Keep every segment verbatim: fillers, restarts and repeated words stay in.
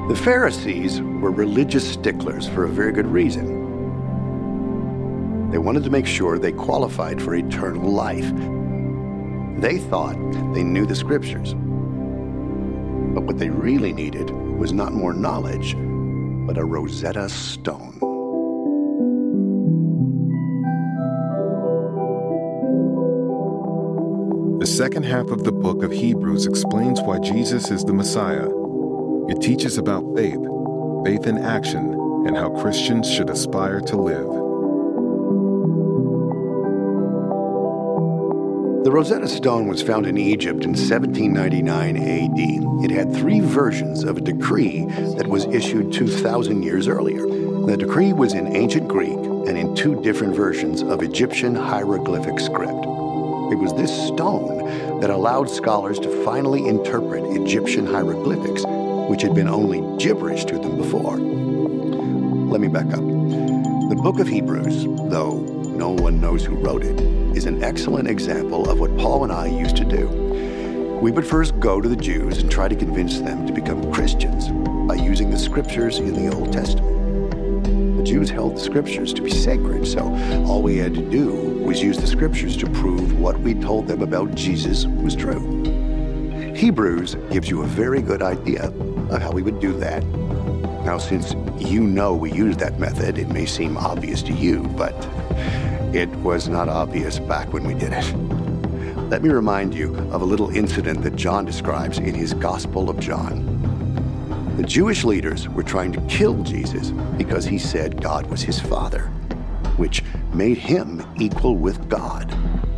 The Pharisees were religious sticklers for a very good reason. They wanted to make sure they qualified for eternal life. They thought they knew the scriptures. But what they really needed was not more knowledge, but a Rosetta Stone. The second half of the book of Hebrews explains why Jesus is the Messiah. It teaches about faith, faith in action, and how Christians should aspire to live. The Rosetta Stone was found in Egypt in seventeen ninety-nine A D. It had three versions of a decree that was issued two thousand years earlier. The decree was in ancient Greek and in two different versions of Egyptian hieroglyphic script. It was this stone that allowed scholars to finally interpret Egyptian hieroglyphics, which had been only gibberish to them before. Let me back up. The book of Hebrews, though no one knows who wrote it, is an excellent example of what Paul and I used to do. We would first go to the Jews and try to convince them to become Christians by using the scriptures in the Old Testament. The Jews held the scriptures to be sacred, so all we had to do was use the scriptures to prove what we told them about Jesus was true. Hebrews gives you a very good idea of how we would do that. Now, since you know we use that method, it may seem obvious to you, but it was not obvious back when we did it. Let me remind you of a little incident that John describes in his Gospel of John. The Jewish leaders were trying to kill Jesus because he said God was his father, which made him equal with God.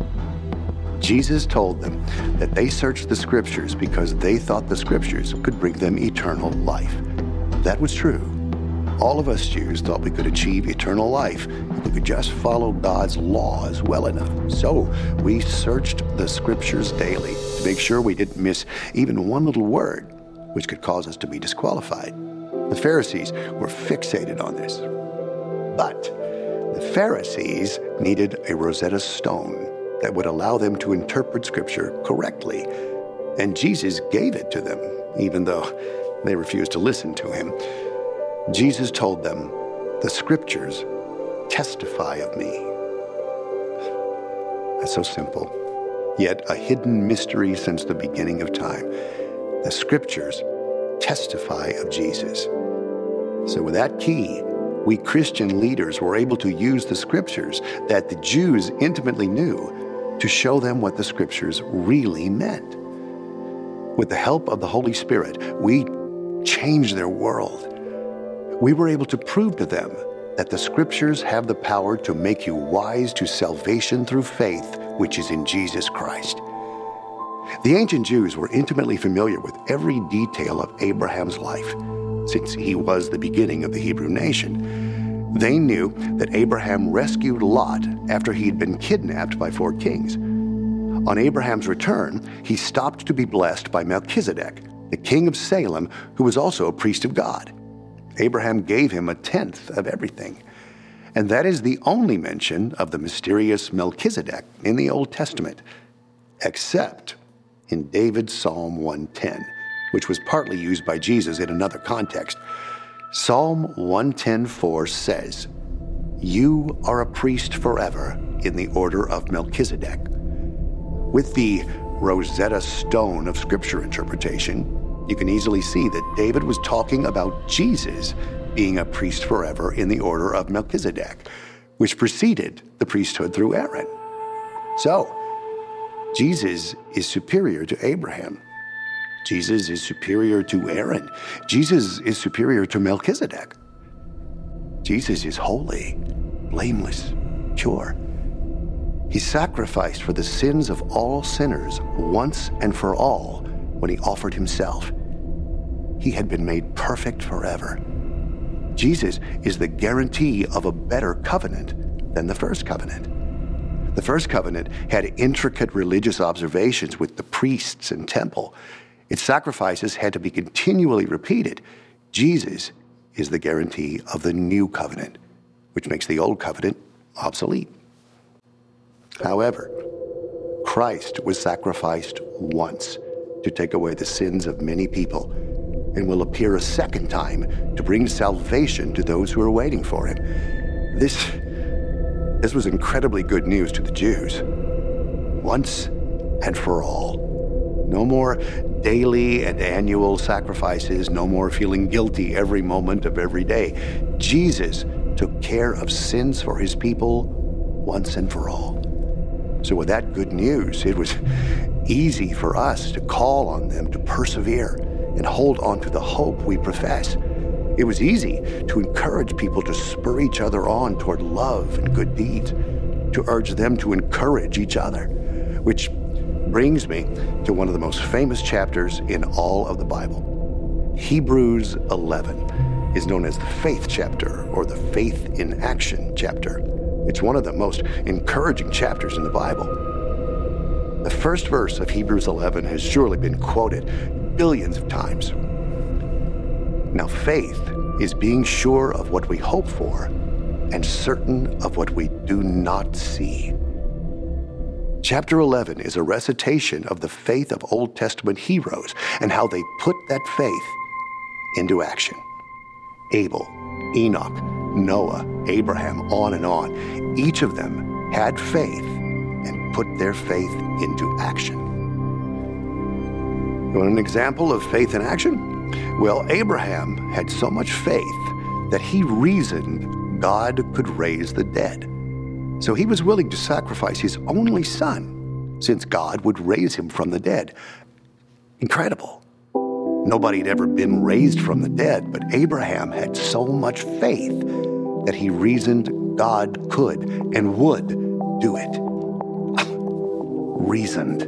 Jesus told them that they searched the scriptures because they thought the scriptures could bring them eternal life. That was true. All of us Jews thought we could achieve eternal life if we could just follow God's laws well enough. So we searched the scriptures daily to make sure we didn't miss even one little word, which could cause us to be disqualified. The Pharisees were fixated on this. But the Pharisees needed a Rosetta Stone that would allow them to interpret Scripture correctly. And Jesus gave it to them, even though they refused to listen to him. Jesus told them, "The Scriptures testify of me." That's so simple, yet a hidden mystery since the beginning of time. The Scriptures testify of Jesus. So with that key, we Christian leaders were able to use the Scriptures that the Jews intimately knew to show them what the Scriptures really meant. With the help of the Holy Spirit, we changed their world. We were able to prove to them that the Scriptures have the power to make you wise to salvation through faith, which is in Jesus Christ. The ancient Jews were intimately familiar with every detail of Abraham's life, since he was the beginning of the Hebrew nation. They knew that Abraham rescued Lot after he'd been kidnapped by four kings. On Abraham's return, he stopped to be blessed by Melchizedek, the king of Salem, who was also a priest of God. Abraham gave him a tenth of everything. And that is the only mention of the mysterious Melchizedek in the Old Testament, except in David's Psalm one ten, which was partly used by Jesus in another context. Psalm one ten four says, "You are a priest forever in the order of Melchizedek." With the Rosetta Stone of Scripture interpretation, you can easily see that David was talking about Jesus being a priest forever in the order of Melchizedek, which preceded the priesthood through Aaron. So, Jesus is superior to Abraham. Jesus is superior to Aaron. Jesus is superior to Melchizedek. Jesus is holy, blameless, pure. He sacrificed for the sins of all sinners once and for all when he offered himself. He had been made perfect forever. Jesus is the guarantee of a better covenant than the first covenant. The first covenant had intricate religious observations with the priests and temple. Its sacrifices had to be continually repeated. Jesus is the guarantee of the new covenant, which makes the old covenant obsolete. However, Christ was sacrificed once to take away the sins of many people, and will appear a second time to bring salvation to those who are waiting for him. This, this was incredibly good news to the Jews. Once and for all. No more daily and annual sacrifices, no more feeling guilty every moment of every day. Jesus took care of sins for his people once and for all. So with that good news, it was easy for us to call on them to persevere and hold on to the hope we profess. It was easy to encourage people to spur each other on toward love and good deeds, to urge them to encourage each other, which brings me to one of the most famous chapters in all of the Bible. Hebrews eleven is known as the faith chapter or the faith in action chapter. It's one of the most encouraging chapters in the Bible. The first verse of Hebrews eleven has surely been quoted billions of times. Now, faith is being sure of what we hope for and certain of what we do not see. Chapter eleven is a recitation of the faith of Old Testament heroes and how they put that faith into action. Abel, Enoch, Noah, Abraham, on and on. Each of them had faith and put their faith into action. You want an example of faith in action? Well, Abraham had so much faith that he reasoned God could raise the dead. So he was willing to sacrifice his only son, since God would raise him from the dead. Incredible. Nobody had ever been raised from the dead, but Abraham had so much faith that he reasoned God could and would do it. Reasoned.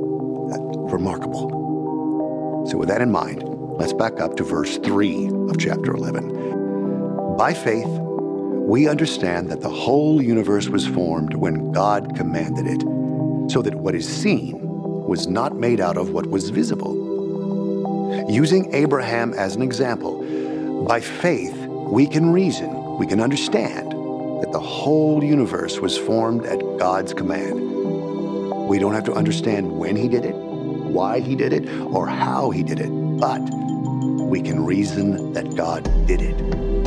Remarkable. So with that in mind, let's back up to verse three of chapter eleven. By faith, we understand that the whole universe was formed when God commanded it, so that what is seen was not made out of what was visible. Using Abraham as an example, by faith we can reason, we can understand that the whole universe was formed at God's command. We don't have to understand when he did it, why he did it, or how he did it, but we can reason that God did it.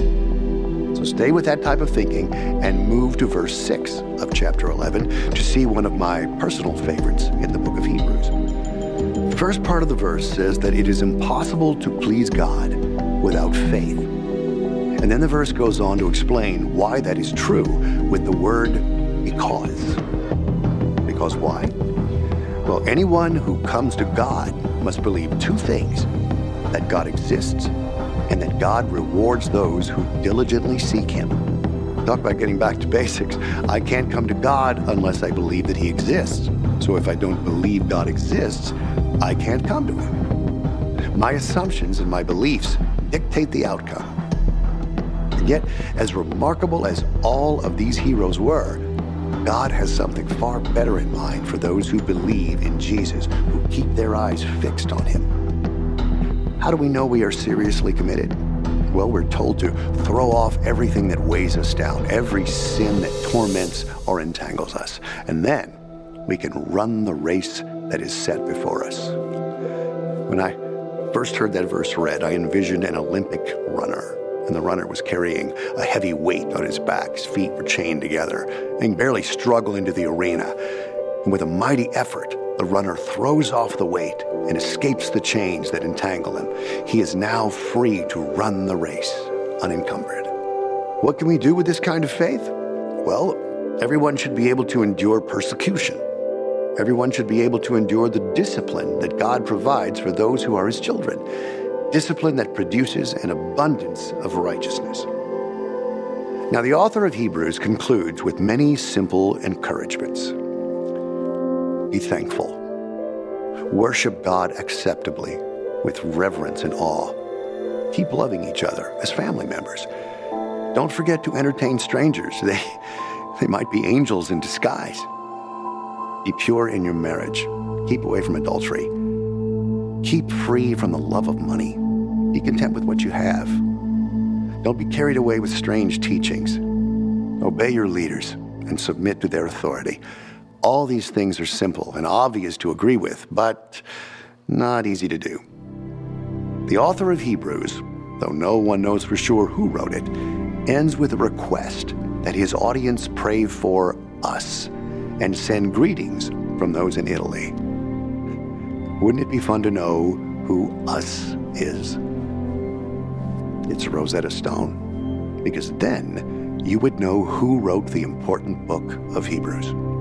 So stay with that type of thinking and move to verse six of chapter eleven to see one of my personal favorites in the book of Hebrews. The first part of the verse says that it is impossible to please God without faith. And then the verse goes on to explain why that is true with the word because. Because why? Well, anyone who comes to God must believe two things: that God exists and that God rewards those who diligently seek him. Talk about getting back to basics. I can't come to God unless I believe that he exists. So if I don't believe God exists, I can't come to him. My assumptions and my beliefs dictate the outcome. And yet, as remarkable as all of these heroes were, God has something far better in mind for those who believe in Jesus, who keep their eyes fixed on him. How do we know we are seriously committed? Well, we're told to throw off everything that weighs us down, every sin that torments or entangles us. And then we can run the race that is set before us. When I first heard that verse read, I envisioned an Olympic runner. And the runner was carrying a heavy weight on his back. His feet were chained together, and he barely struggled into the arena. And with a mighty effort, the runner throws off the weight and escapes the chains that entangle him. He is now free to run the race, unencumbered. What can we do with this kind of faith? Well, everyone should be able to endure persecution. Everyone should be able to endure the discipline that God provides for those who are his children. Discipline that produces an abundance of righteousness. Now, the author of Hebrews concludes with many simple encouragements. Be thankful. Worship God acceptably with reverence and awe. Keep loving each other as family members. Don't forget to entertain strangers. They, they might be angels in disguise. Be pure in your marriage. Keep away from adultery. Keep free from the love of money. Be content with what you have. Don't be carried away with strange teachings. Obey your leaders and submit to their authority. All these things are simple and obvious to agree with, but not easy to do. The author of Hebrews, though no one knows for sure who wrote it, ends with a request that his audience pray for us and send greetings from those in Italy. Wouldn't it be fun to know who us is? It's Rosetta Stone, because then you would know who wrote the important book of Hebrews.